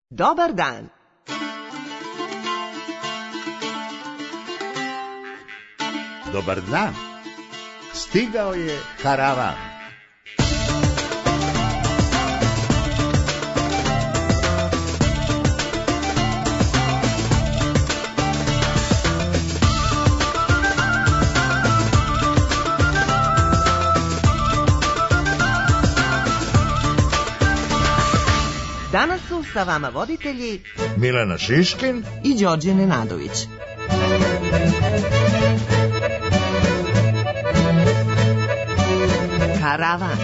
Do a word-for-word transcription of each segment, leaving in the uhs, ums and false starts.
Dobar dan. Dobar dan. Stigao je karavan. Danas su sa vama voditelji Milena Šiškin i Đorđe Nenadović. Karavan.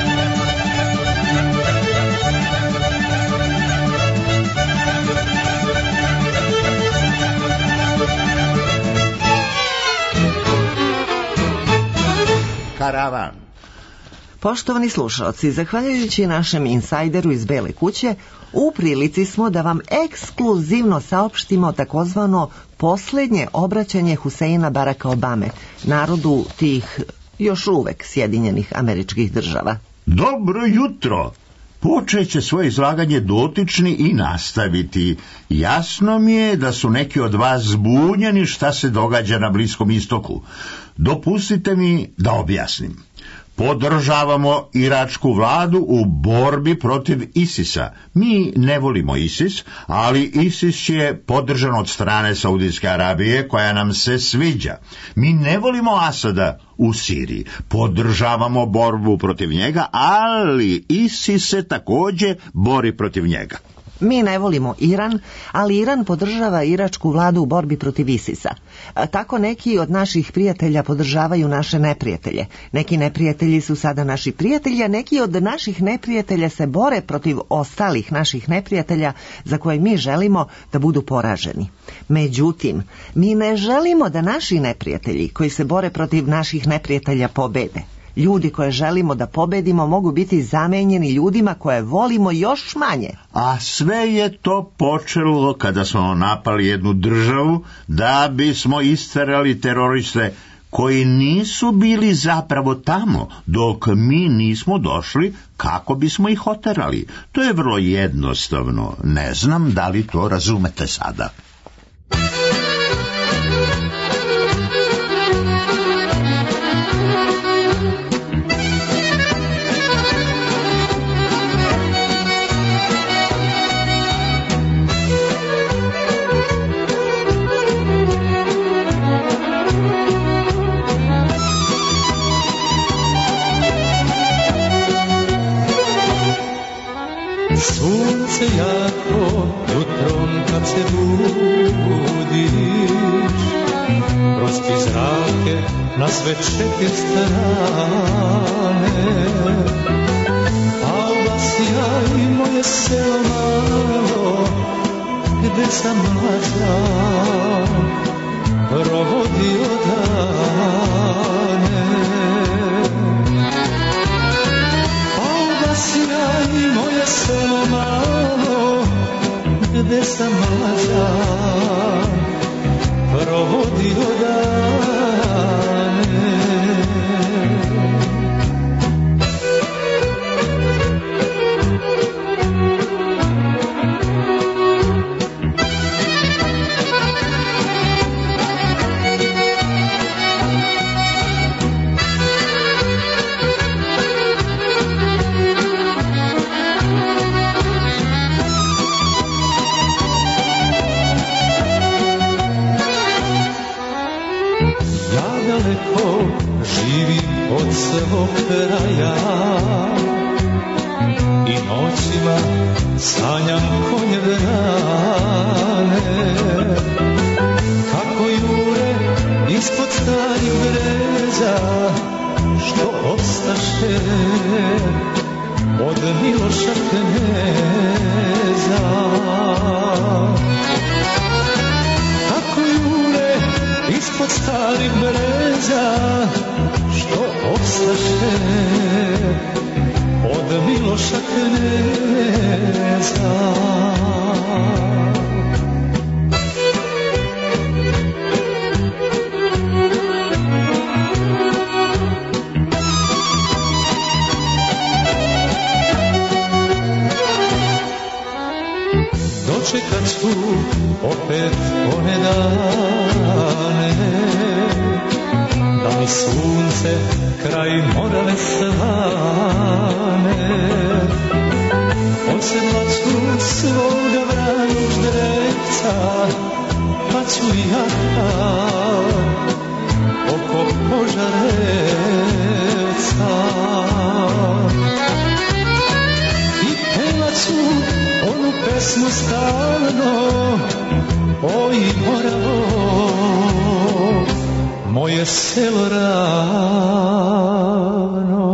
Karavan. Poštovani slušalci, zahvaljujući našem insajderu iz Bele kuće, u prilici smo da vam ekskluzivno saopštimo takozvano posljednje obraćanje Huseina Baraka Obame, narodu tih još uvek Sjedinjenih Američkih Država. Dobro jutro! Počeće svoje izlaganje dotični i nastaviti. Jasno mi je da su neki od vas zbunjeni šta se događa na Bliskom istoku. Dopustite mi da objasnim. Podržavamo iračku vladu u borbi protiv ISIS-a. Mi ne volimo ISIS, ali ISIS je podržan od strane Saudijske Arabije, koja nam se sviđa. Mi ne volimo Asada u Siriji. Podržavamo borbu protiv njega, ali ISIS se također bori protiv njega. Mi ne volimo Iran, ali Iran podržava iračku vladu u borbi protiv ISIS-a. Tako neki od naših prijatelja podržavaju naše neprijatelje. Neki neprijatelji su sada naši prijatelji, a neki od naših neprijatelja se bore protiv ostalih naših neprijatelja za koje mi želimo da budu poraženi. Međutim, mi ne želimo da naši neprijatelji koji se bore protiv naših neprijatelja pobede. Ljudi koje želimo da pobedimo mogu biti zamenjeni ljudima koje volimo još manje. A sve je to počelo kada smo napali jednu državu da bismo isterali teroriste koji nisu bili zapravo tamo dok mi nismo došli kako bismo ih oterali. To je vrlo jednostavno. Ne znam da li to razumete sada. Sunce jako jutrom kad se budiš, prosti zrake na sve četiri strane, a vas ja i moje selo malo, gde sam mlađa provodio dane. Ja i moje selo malo, gde sam mlađa provodio dane. Živim od svog kraja i noćima sanjam konje vrane, kako jure ispod starih breza, što ostaše od Miloša kneza. Kako jure ispod starih breza, što ostaše od Miloša kneza. dočekat ću opet one dane, da mi sunce kraj Morave slane. Odsedlat ću svoga vranog ždrevca, pa ću ja oko Požarevca. I pevat ću onu pesmu stalno, oj Moravo, moje selo ravno.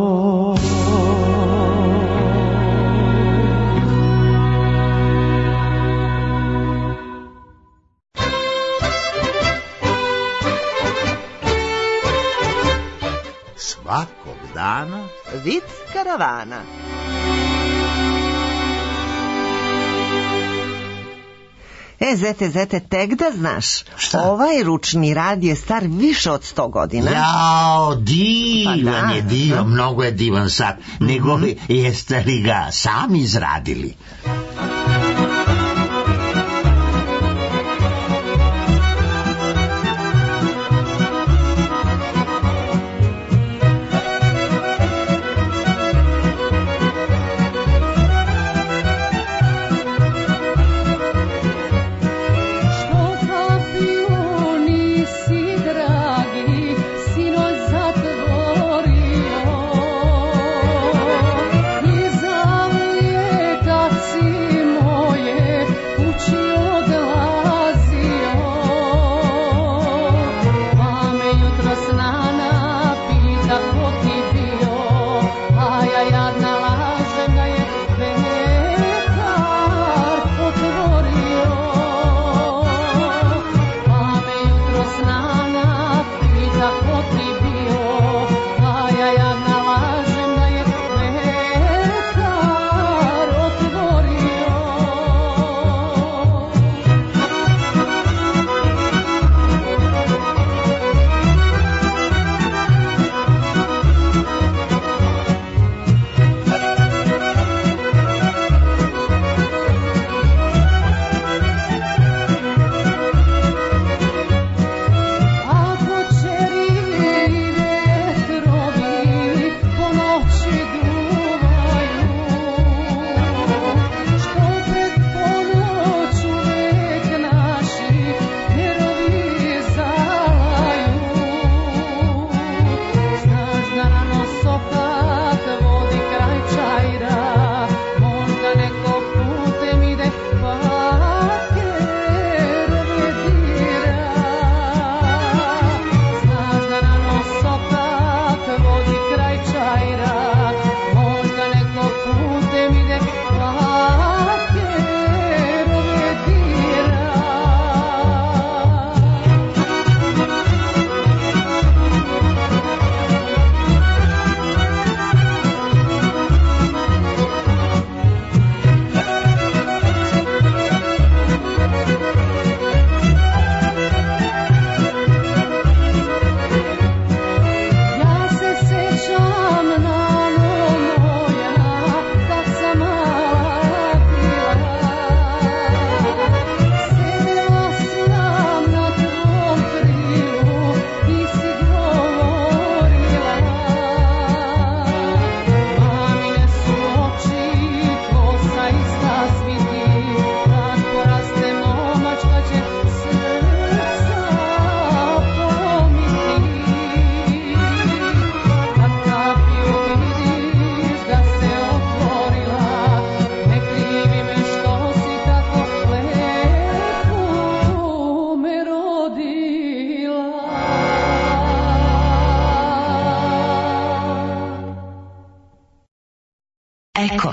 Svakog dana Vic karavana. E, zete, zete, tek da znaš, šta? Ovaj ručni rad je star više od sto godina. Jao, divan Pa da, je, divan, da. mnogo je divan sad. Nego li, jeste li ga sami izradili? Eko.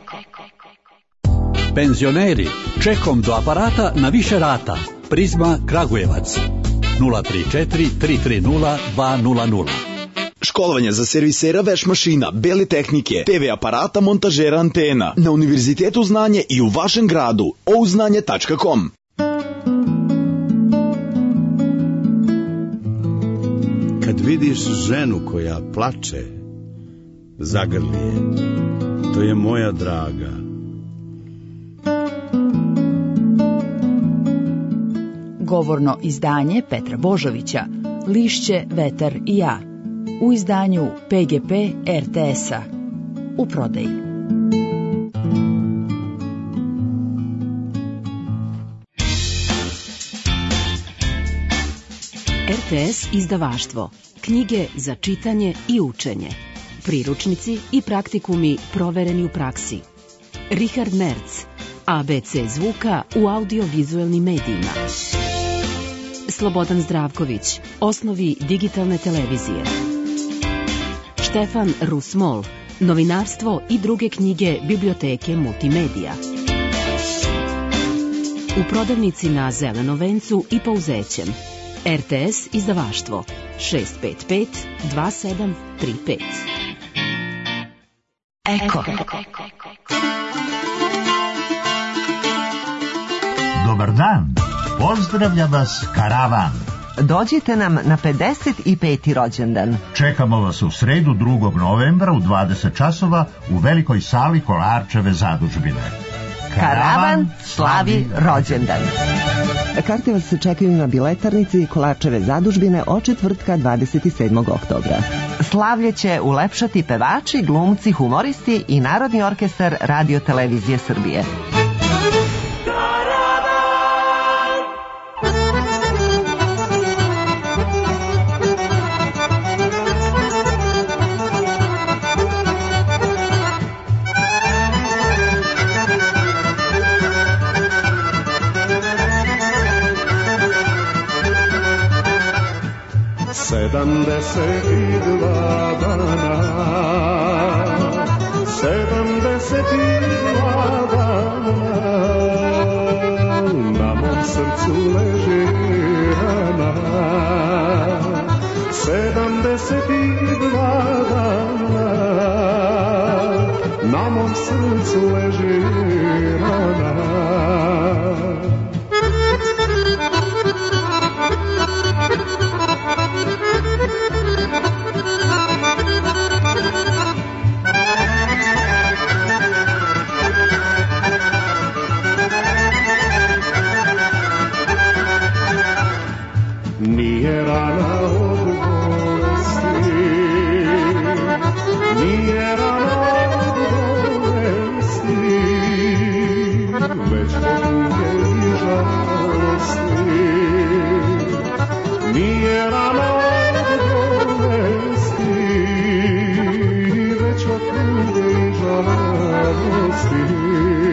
Penzioneri, čekom do aparata na više rata. Prizma Kragujevac nula tri četiri tri tri nula dva nula nula. Školovanje za servisera veš mašina, bele tehnike, te ve aparata, montažera antena. Na Univerzitetu znanje i u vašem gradu. o u znanje tačka com. Kad vidiš ženu koja plače, zagrli je. To je moja draga. Govorno izdanje Petra Božovića, Lišće, vetar i ja, u izdanju P G P R T S-a, u prodaji. R T S izdavaštvo. Knjige za čitanje i učenje. Priručnici i praktikumi provereni u praksi. Richard Merz, A B C zvuka u audiovizuelnim medijima. Slobodan Zdravković, Osnovi digitalne televizije. Štefan Rusmol, Novinarstvo i druge knjige biblioteke Multimedija. U prodavnici na Zelenom vencu i Pouzećem. R T S izdavaštvo šest pet pet dva sedam tri pet. Eko. Dobar dan, pozdravlja vas Karavan. Dođite nam na pedeset peti rođendan. Čekamo vas u sredu drugog novembra u dvadeset časova u velikoj sali Kolarčeve zadužbine. Karavan slavi rođendan. Karte vas čekaju na biletarnici Kolarčeve zadužbine od četvrtka dvadeset sedmog oktobra. Slavlje će ulepšati pevači, glumci, humoristi i Narodni orkestar Radio Televizije Srbije. Sedamdeset i dva dana, sedamdeset i dva dana, na mom srcu leži rana. Sedamdeset i dva dana, na mom srcu leži rana. Nije rana od bolesti, nije rana od bolesti, već od tuge i žalosti. Nije rana od bolesti, već od tuge i žalosti.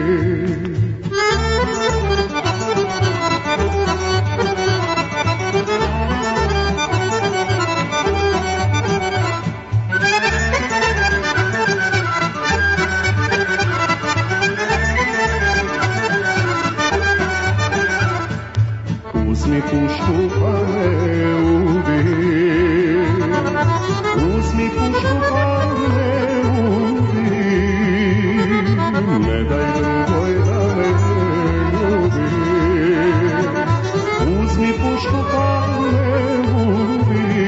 Uzmi pušku pa me ubi, uzmi pušku pa me ubi, ne daj drugoj da me ljubi. Uzmi pušku pa me ubi,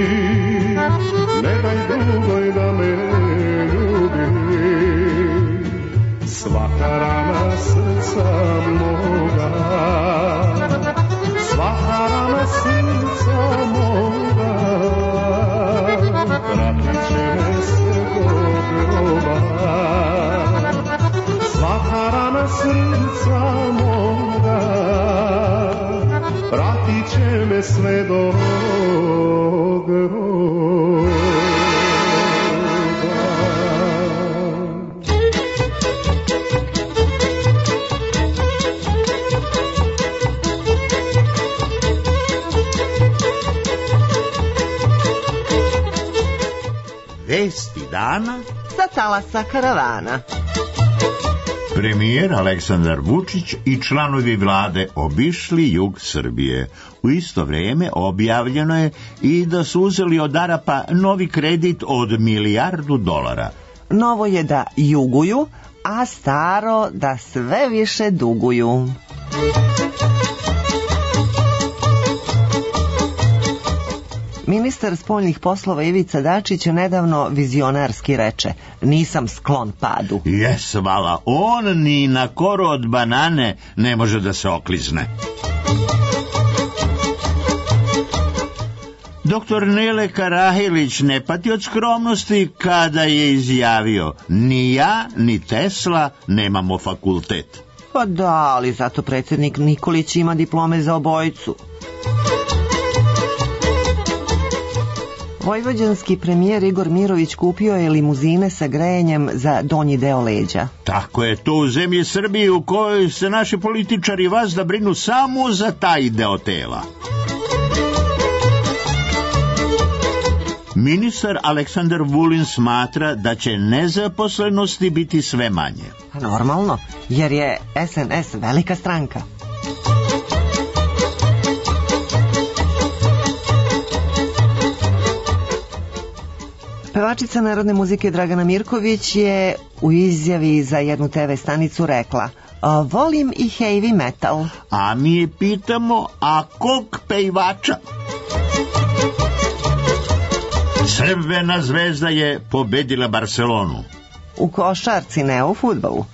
ne daj drugoj da me ljubi. Svaka rana srca moga, svaka rana srca moga, pratit će me sve do groba. Svaka rana srca moga, pratit će me sve do groba. Vesti dana Sa talasa Karavana. Premijer Aleksandar Vučić i članovi vlade obišli jug Srbije. U isto vrijeme objavljeno je i da su uzeli od Arapa novi kredit od milijardu dolara. Novo je da juguju, a staro da sve više duguju. Ministar spoljnih poslova Ivica Dačić nedavno vizionarski reče: nisam sklon padu. Jes, vala, on ni na koru od banane ne može da se oklizne. Doktor Nele Karahilić ne pati od skromnosti kada je izjavio: ni ja, ni Tesla nemamo fakultet. Pa da, ali zato predsjednik Nikolić ima diplome za obojicu. Vojvođanski premijer Igor Mirović kupio je limuzine sa grejanjem za donji deo leđa. Tako je to u zemlji Srbiji u kojoj se naši političari vazda brinu samo za taj deo tela. Ministar Aleksandar Vulin smatra da će nezaposlenosti biti sve manje. Normalno, jer je S N S velika stranka. Pevačica narodne muzike Dragana Mirković je u izjavi za jednu te ve stanicu rekla: volim i heavy metal. A mi je pitamo, a kog pevača? Crvena zvezda je pobedila Barcelonu. U košarci, ne u fudbalu.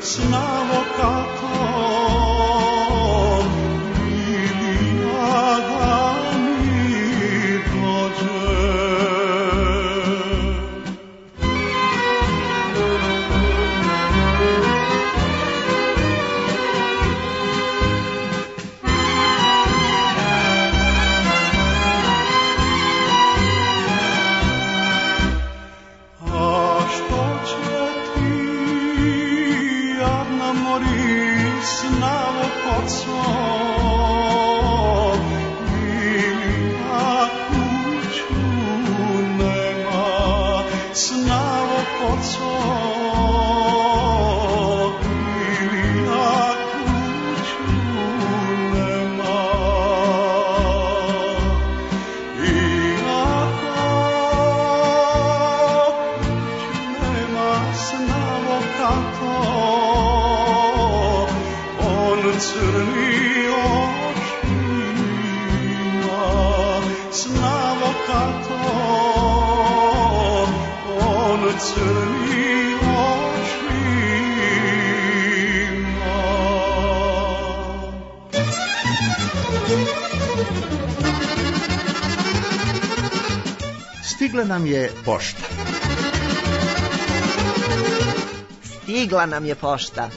Stigla nam je pošta. Stigla nam je pošta.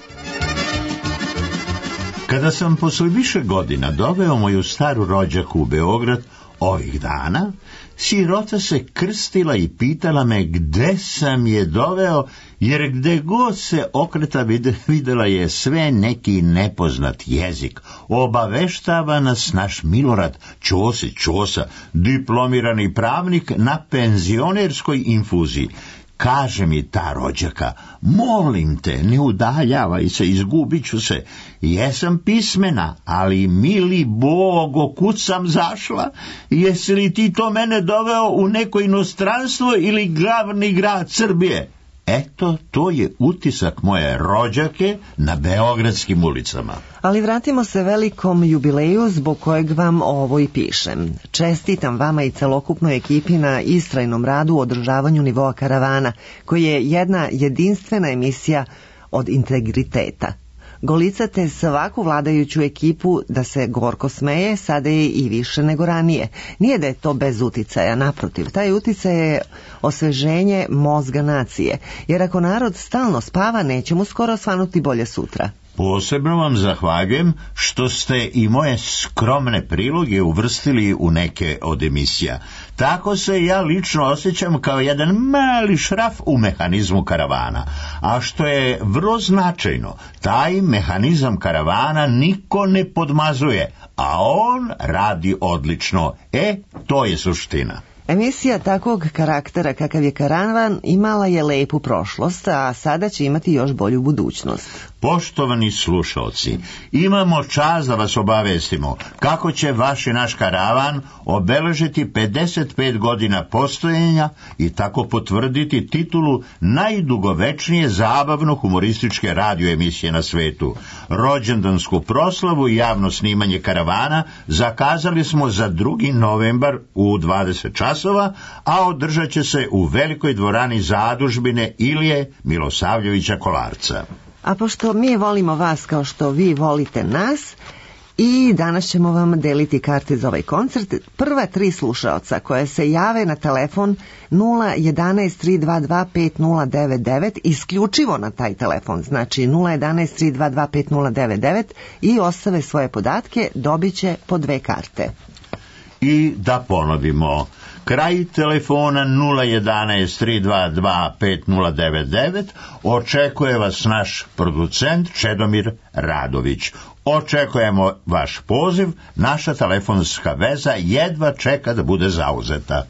Kada sam posle više godina doveo moju staru rođaku u Beograd ovih dana, sirota se krstila i pitala me gde sam je doveo, jer gde god se okreta videla je sve neki nepoznat jezik. Obaveštava nas naš Milorad Ćosić Ćosa, diplomirani pravnik na penzionerskoj infuziji. Kaže mi ta rođaka, molim te, ne udaljavaj se, izgubit ću se. Jesam pismena, ali mili Bogo, kud sam zašla? Jesi li ti to mene doveo u neko inostranstvo ili glavni grad Srbije? Eto, to je utisak moje rođake na beogradskim ulicama. Ali vratimo se velikom jubileju zbog kojeg vam ovo i pišem. Čestitam vama i celokupnoj ekipi na istrajnom radu u održavanju nivoa karavana, koji je jedna jedinstvena emisija od integriteta. Golicate svaku vladajuću ekipu da se gorko smeje, sada je i više nego ranije. Nije da je to bez uticaja, naprotiv, taj uticaj je osveženje mozga nacije, jer ako narod stalno spava, neće mu skoro svanuti bolje sutra. Posebno vam zahvaljujem što ste i moje skromne priloge uvrstili u neke od emisija. Tako se ja lično osjećam kao jedan mali šraf u mehanizmu karavana. A što je vrlo značajno, taj mehanizam karavana niko ne podmazuje, a on radi odlično. E, to je suština. Emisija takvog karaktera kakav je Karavan imala je lepu prošlost, a sada će imati još bolju budućnost. Poštovani slušalci, imamo čast da vas obavestimo kako će vaš i naš Karavan obeležiti pedeset pet godina postojanja i tako potvrditi titulu najdugovečnije zabavno-humorističke radioemisije na svetu. Rođendansku proslavu i javno snimanje Karavana zakazali smo za drugi novembar u dvadeset časova, a održat će se u velikoj dvorani zadužbine Ilije Milosavljevića Kolarca. A pošto mi volimo vas kao što vi volite nas, i danas ćemo vam deliti karte za ovaj koncert. Prva tri slušaoca koje se jave na telefon nula jedanaest tri dva dva pet nula devet devet, isključivo na taj telefon, znači nula jedanaest tri dva dva pet nula devet devet, i ostave svoje podatke, dobit će po dve karte. I da ponovimo, kraj telefona nula jedanaest tri dva dva pet nula devet devet, očekuje vas naš producent Čedomir Radović. Očekujemo vaš poziv, naša telefonska veza jedva čeka da bude zauzeta.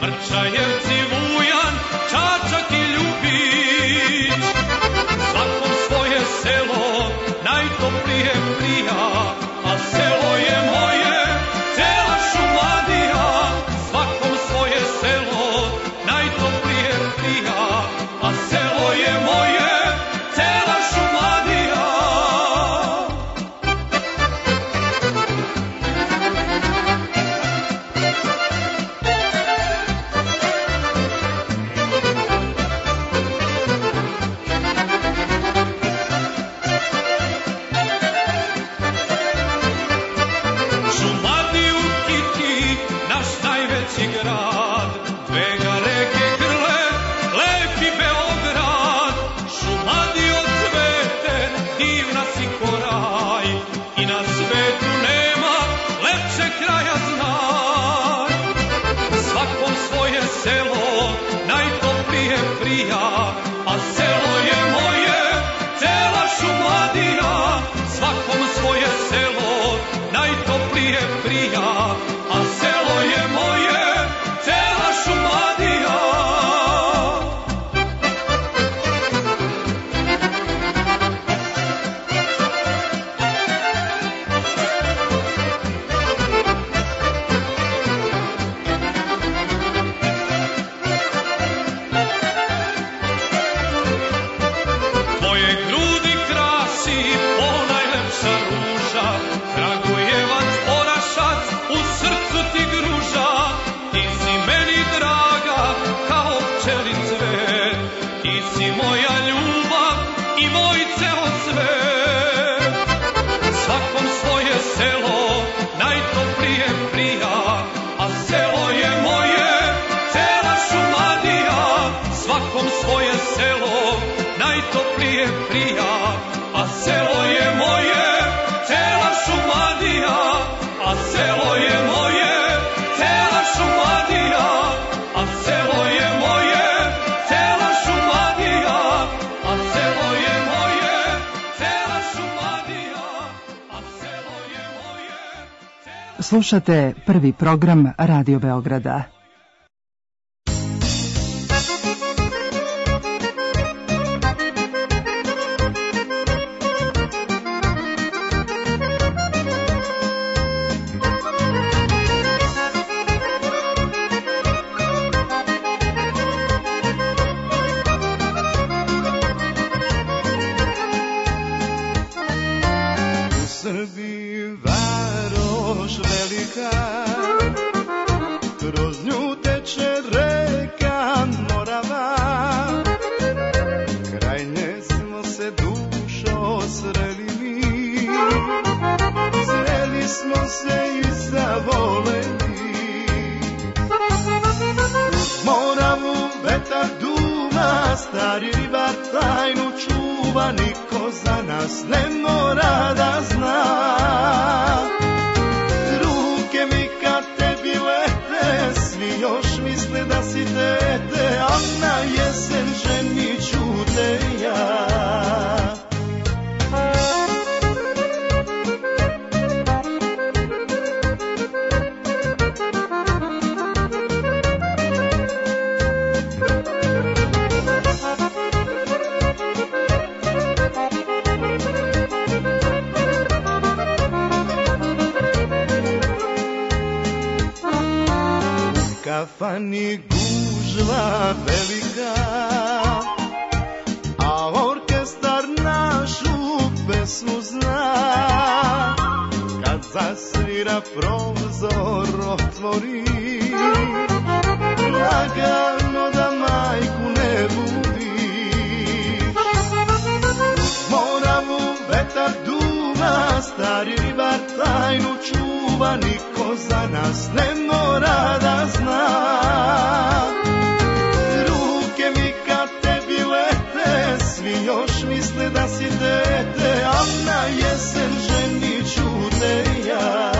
Mrčajevci, Vujan, Čačak i Ljubić. Svakom svoje selo najtoplije prija, a selo je moje, cela Šumadija. Svakom svoje selo najtoplije prija, a selo je moje, cela Šumadija. Šumadiju kiti naš najveći grad, dve ga reke grle, lepi Beograd. Šumadio cvete, divna si ko raj, i na svetu nema lepše kraja znaj. Svakom svoje selo najtoplije prija, a selo je moje, cela Šumadija. Svakom svoje selo najtoplije prija, a selo je moje, cela Šumadija. Tvoje grudi krasi ponajlepša ruža, Kragujevac, Orašac, u srcu ti gruža. Ti si meni draga kao pčeli cvet, ti si moja ljubav i moj ceo svet. Svakom svoje selo najtoplije prija, a selo je moje, cela Šumadija. Svakom svoje selo najtoplije prija, a selo je moje, cela Šumadija. A selo je moje, cela Šumadija. A selo je moje, cela Šumadija. A selo je moje, cela Šumadija. A selo je moje, cela... Slušate prvi program Radio Beograda. Srbiji varoš velika, kroz nju teče reka Morava. Kraj nje smo se dušo sreli mi, sreli smo se i zavoleli. Moravu vetar duma, stari ribar tajnu čuva, niko za nas ne mora da zna. Ruke mi kad tebi lete, svi još misle da si dete, a na jesen ženit ću te ja. Kafani gužva velika, a orkestar našu pesmu zna. Kad zasvira prozor otvori, lagano da majku ne budiš. Moravu vetar duma, stari ribar tajnu čuva, niko za nas ne mora da zna. Ruke mi kad tebi lete, svi još misle da si dete, a na jesen ženit ću te ja.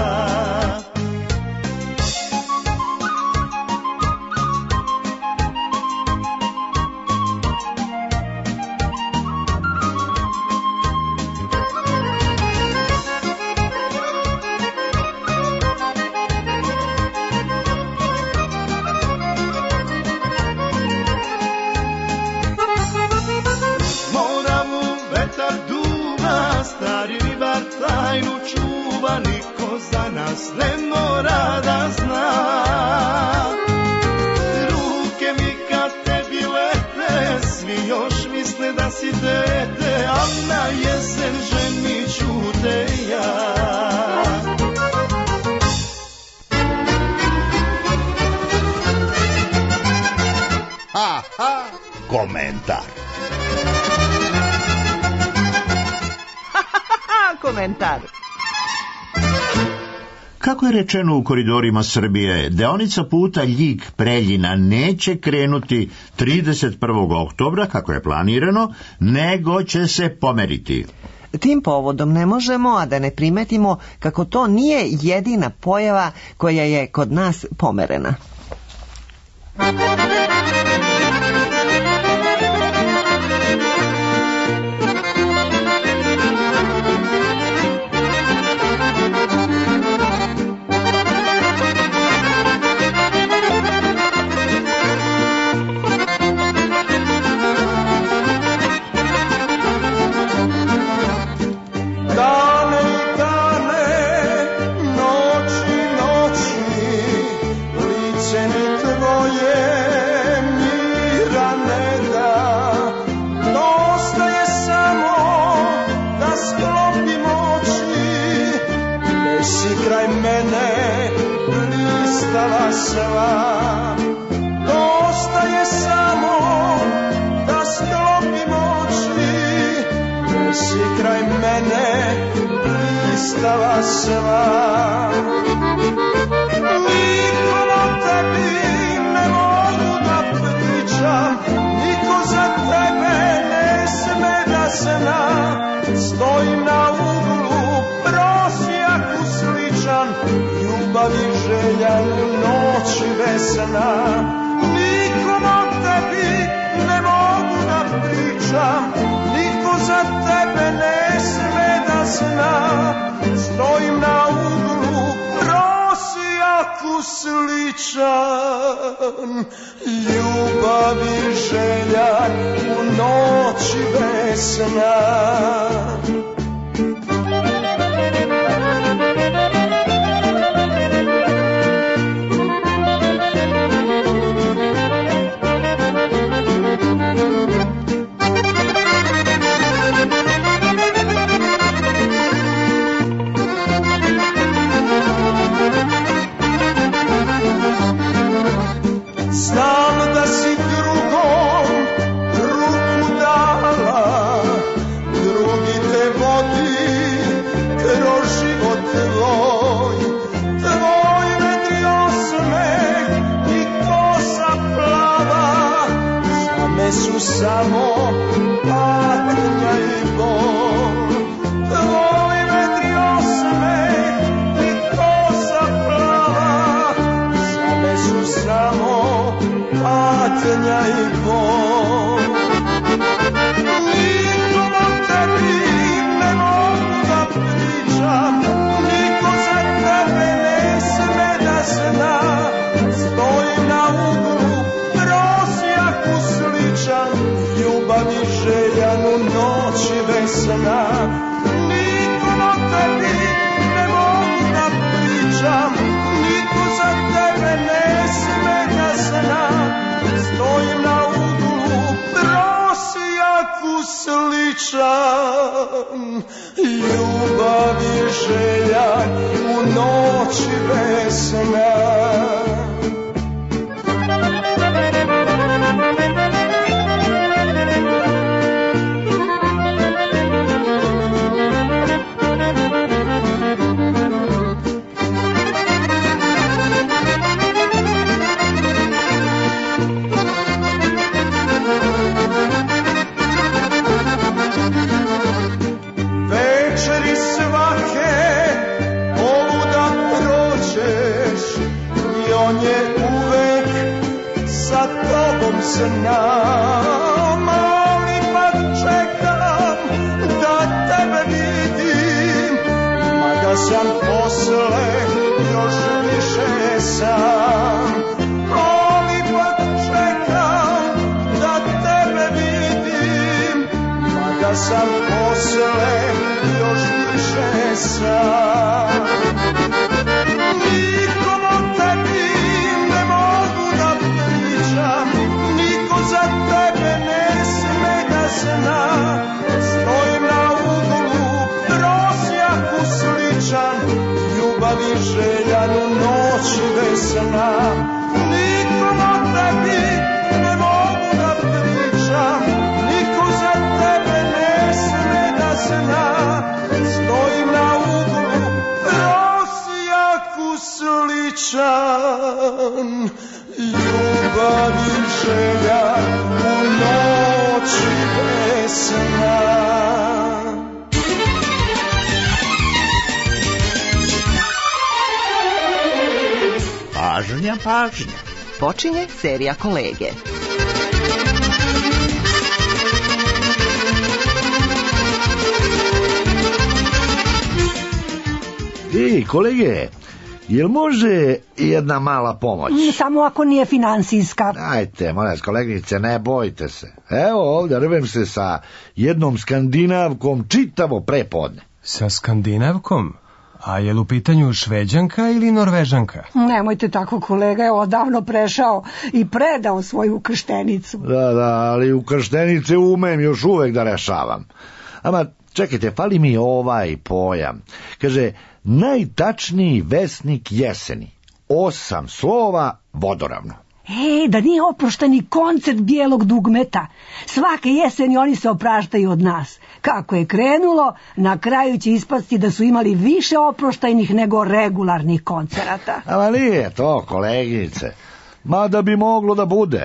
si dete, a na jesen ženit ću te ja. Ha, ha, komentar. Komentar. Kako je rečeno u koridorima Srbije, deonica puta Ljig-Preljina neće krenuti trideset prvog oktobra, kako je planirano, nego će se pomeriti. Tim povodom ne možemo, a da ne primetimo kako to nije jedina pojava koja je kod nas pomerena. Stojim na uglu, prosjaku sličan, ljubavi željan, noći vesna. Nikom od tebi ne mogu da pričam, niko za tebe ne sme da zna. Stojim na uglu, prosjaku sličan, ljubavi željan, u noći vesna. Znam da si drugom ruku dala, drugi te vodi kroz život tvoj. Tvoj vedri osmeh i kosa plava, za me su samo patnja i bol. Tvoj vedri osmeh i kosa plava, za me su samo patnja i bol. Nikom od tebi ne mogu da pričam, niko za tebe ne sme da zna. Stojim na uglu, prosjaku sličan, ljubavi željan, u noći vesna. Nikom od tebi ne mogu da pričam, niko za tebe ne sme da zna. Stojim na uglu, prosjaku sličan, ljubavi željan, u noći vesna. Večeri svake poluda prođeš i on je uvek sa tobom znam, ali pak čekam da tebe vidim, mada sam posle još više sam. Ali pak čekam da tebe vidim, mada sam posle još više sam. Nikom od tebi ne mogu da pričam, niko za tebe ne sme da zna. plavih želja u noći bez sna. Pažnja, pažnja. Počinje serija Kolege. Ej, kolege, jel može jedna mala pomoć? Samo ako nije finansijska. Ajte, molim vas, kolegnice, ne bojte se. Evo ovdje rvem se sa jednom Skandinavkom čitavo prepodne. Sa Skandinavkom? A je li u pitanju Šveđanka ili Norvežanka? Nemojte tako, kolega je odavno prešao i predao svoju krštenicu. Da, da, ali u krštenice umem još uvek da rešavam. Ama, čekajte, fali mi ovaj pojam. Kaže, najtačniji vesnik jeseni. Osam slova vodoravno. Ej, da nije oprošteni koncert bijelog dugmeta. Svake jeseni oni se opraštaju od nas. Kako je krenulo, na kraju će ispasti da su imali više oproštajnih nego regularnih koncerata. Ali nije to, koleginice. Mada bi moglo da bude.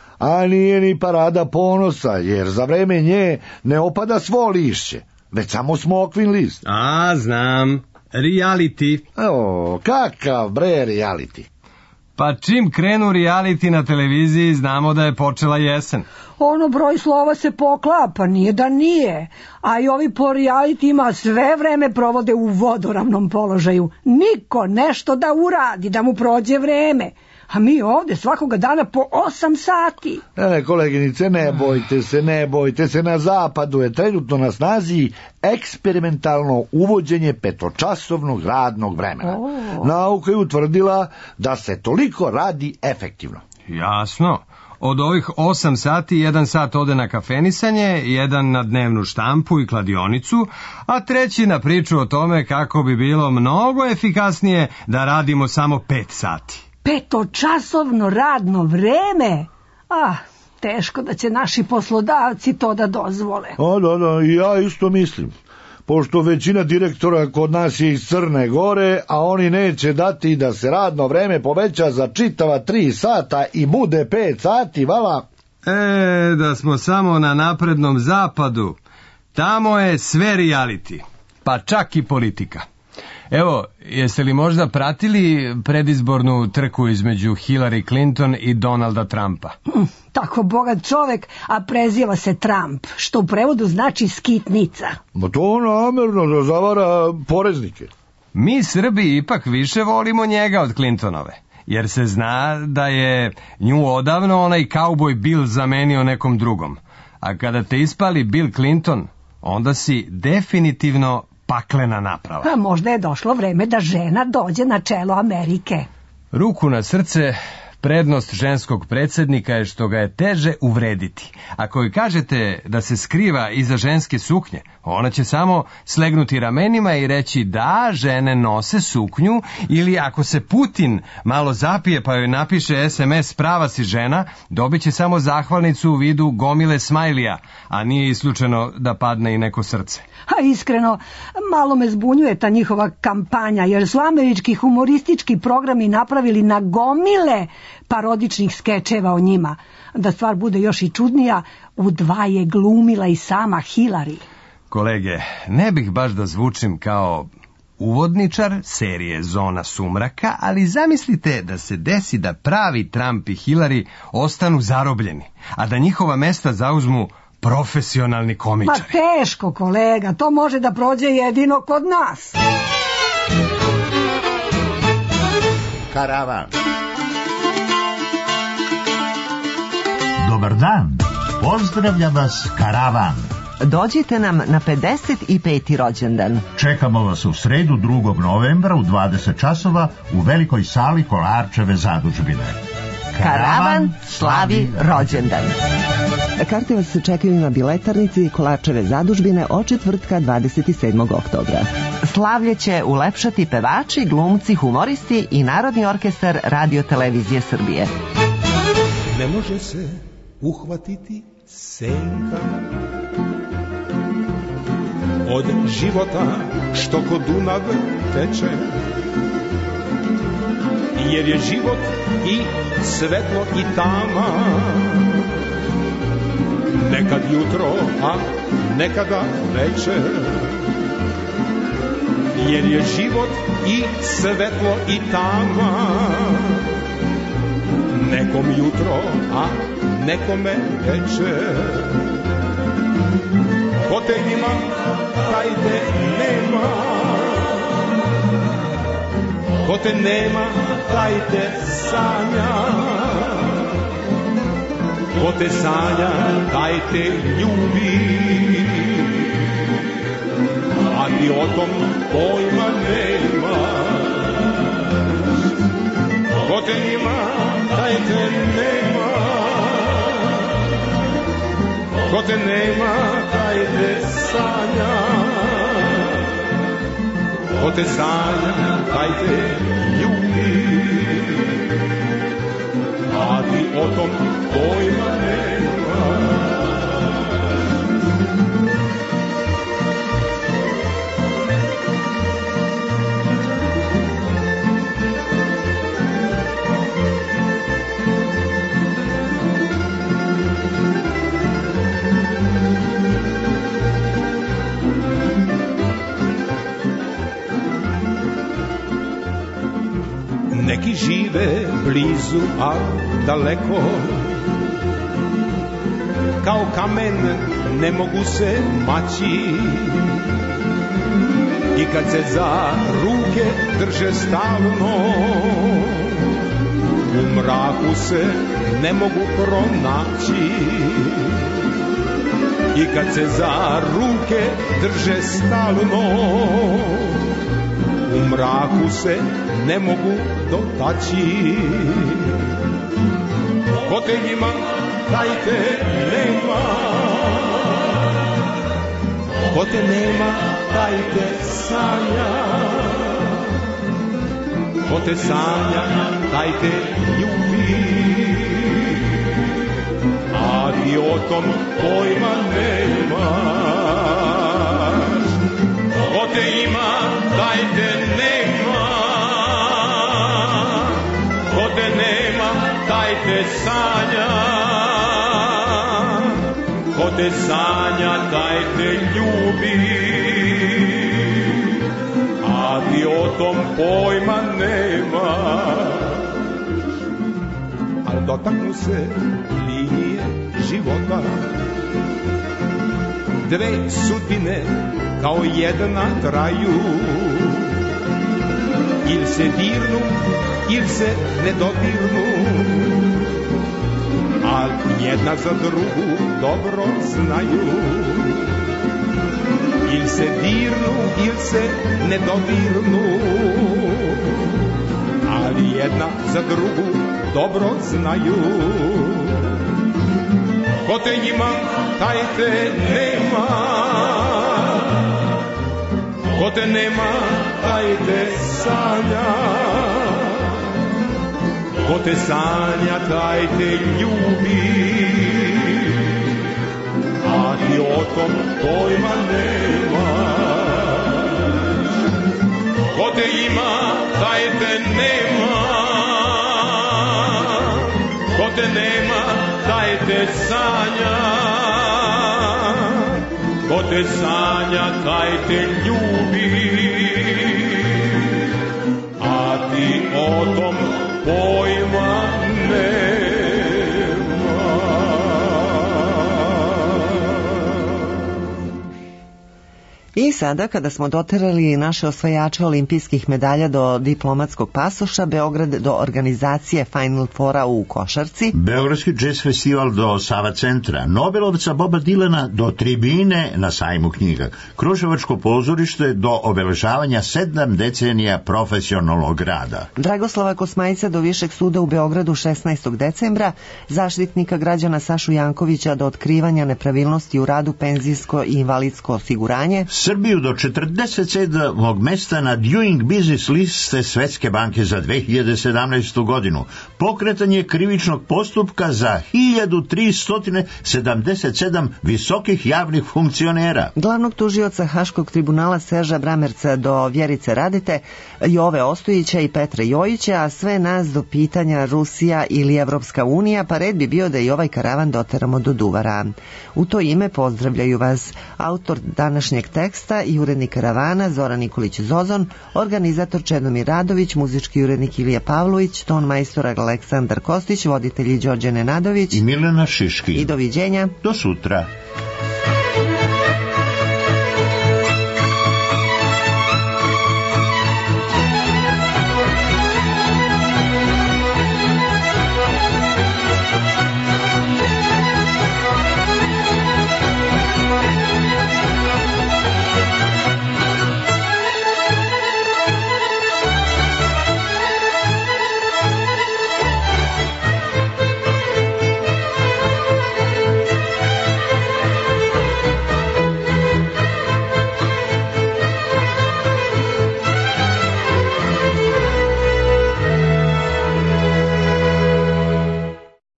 A nije ni parada ponosa, jer za vreme nje ne opada svo lišće, već samo smokvin list. A, znam. Reality. O, kakav bre reality? Pa čim krenu reality na televiziji, znamo da je počela jesen. Ono broj slova se poklapa, nije da nije. A i ovi po realitima sve vreme provode u vodoravnom položaju. Niko nešto da uradi, da mu prođe vreme. A mi ovde svakoga dana po osam sati. Ne, koleginice, ne bojte se, ne bojte se. Na zapadu je trenutno na snazi eksperimentalno uvođenje petočasovnog radnog vremena. Oh. Nauka je utvrdila da se toliko radi efektivno. Jasno. Od ovih osam sati, jedan sat ode na kafenisanje, jedan na dnevnu štampu i kladionicu, a treći na priču o tome kako bi bilo mnogo efikasnije da radimo samo pet sati. Petočasovno radno vreme? Ah, teško da će naši poslodavci to da dozvole. O, da, da, ja isto mislim. Pošto većina direktora kod nas je iz Crne Gore, a oni neće dati da se radno vreme poveća za čitava tri sata i bude pet sati, vala? E, da smo samo na naprednom zapadu. Tamo je sve reality, pa čak i politika. Evo, jeste li možda pratili predizbornu trku između Hillary Clinton i Donalda Trumpa? Hm, tako bogat čovek, a preziva se Trump, što u prevodu znači skitnica. Ma to namerno da zavara poreznike. Mi Srbi ipak više volimo njega od Clintonove, jer se zna da je nju odavno onaj kauboj Bill zamenio nekom drugom. A kada te ispali Bill Clinton, onda si definitivno paklena naprava. A možda je došlo vreme da žena dođe na čelo Amerike. Ruku na srce, prednost ženskog predsjednika je što ga je teže uvrediti. Ako joj kažete da se skriva iza ženske suknje, ona će samo slegnuti ramenima i reći da, žene nose suknju, ili ako se Putin malo zapije pa joj napiše es em es prava si žena, dobit će samo zahvalnicu u vidu gomile smajlija, a nije isključeno da padne i neko srce. A iskreno, malo me zbunjuje ta njihova kampanja, jer su američki humoristički programi napravili na gomile parodičnih skečeva o njima. Da stvar bude još i čudnija, u dva je glumila i sama Hillary. Kolege, ne bih baš da zvučim kao uvodničar serije Zona sumraka, ali zamislite da se desi da pravi Trump i Hillary ostanu zarobljeni, a da njihova mesta zauzmu profesionalni komičari. Ma teško, kolega, to može da prođe jedino kod nas. Karavan. Dobar dan, pozdravlja vas Karavan. Dođite nam na pedeset peti rođendan. Čekamo vas u sredu drugog novembra u dvadeset časova u velikoj sali Kolarčeve zadužbine. Karavan slavi rođendan. Karte vas čekaju na biletarnici Kolarčeve zadužbine od četvrtka dvadeset sedmog oktobra. Slavlje će ulepšati pevači, glumci, humoristi i Narodni orkestar Radio Televizije Srbije. Ne može se uhvatiti senka od života što kod Dunav teče jer je život i svetlo i tama. Nekad jutro, a nekada večer, jer je život i svetlo i tama. Nekom jutro, a nekome večer. Ko te ima, taj te nema. Ko te nema, taj te sanja. Ko te sanja, taj te ljubi. A ti o tom pojma nema. Ko te ima, taj te nema. Ko te nema, taj te sanja. Ko te sanja, taj te ljubi. A ti o tom pojma nema. Neki žive blizu, a daleko, kao kamen ne mogu se maći. I kad se za ruke drže stalno, u mraku se ne mogu pronaći. I kad se za ruke drže stalno, u mraku se ne mogu dotaći. Ko te ima, taj te nema. Ko te nema, taj te sanja. Ko te sanja, taj te ljubi. A ti o tom pojma nemaš. Ko te ima, taj te nema. Ko te nema, taj te sanja. Ko te sanja, taj te ljubi. A ti o tom pojma nema. Al dotaknu se linije života, dve sudbine kao jedna traju. Il se dirnu, il se ne dodirnu, al jedna za drugu dobro znaju. Il se dirnu, il se ne dodirnu, ali jedna za drugu dobro znaju. Ko te ima, taj te nema. Ko te nema, taj te sanja. Ko te sanja, taj te ljubi. A ti o tom pojma nemaš. Ko te ima, taj te nema. Ko te nema, taj te sanja. Ko te sanja, taj te ljubi. A ti o tom pojma nema. I sada, kada smo doterali naše osvajače olimpijskih medalja do diplomatskog pasoša, Beograd do organizacije Final Fora u košarci, Beogradski jazz festival do Sava centra, Nobelovca Boba Dilana do tribine na sajmu knjiga, Kruševačko pozorište do obeležavanja sedam decenija profesionalnog rada, Dragoslava Kosmajca do Višeg suda u Beogradu šesnaestog decembra, Zaštitnika građana Sašu Jankovića do otkrivanja nepravilnosti u radu penzijsko i invalidsko osiguranje, Srbiju do četrdeset sedmog mesta na Doing Business liste Svetske banke za dve hiljade sedamnaestu godinu, pokretanje krivičnog postupka za hiljadu tristo sedamdeset sedam visokih javnih funkcionera. Glavnog tužioca Haškog tribunala Serža Bramerca do Vjerice Radete, Jove Ostojića i Petre Jojića, a sve nas do pitanja Rusija ili Evropska unija, pa red bi bio da i ovaj karavan doteramo do Duvara. U to ime pozdravljaju vas autor današnjeg teksta i urednik karavana Zoran Nikolić Zozon, organizator Čedomir Radović, muzički urednik Ilija Pavlović, ton majstor Aleksandar Kostić, voditelji Đorđe Nenadović i Milena Šiški. I doviđenja. Do sutra.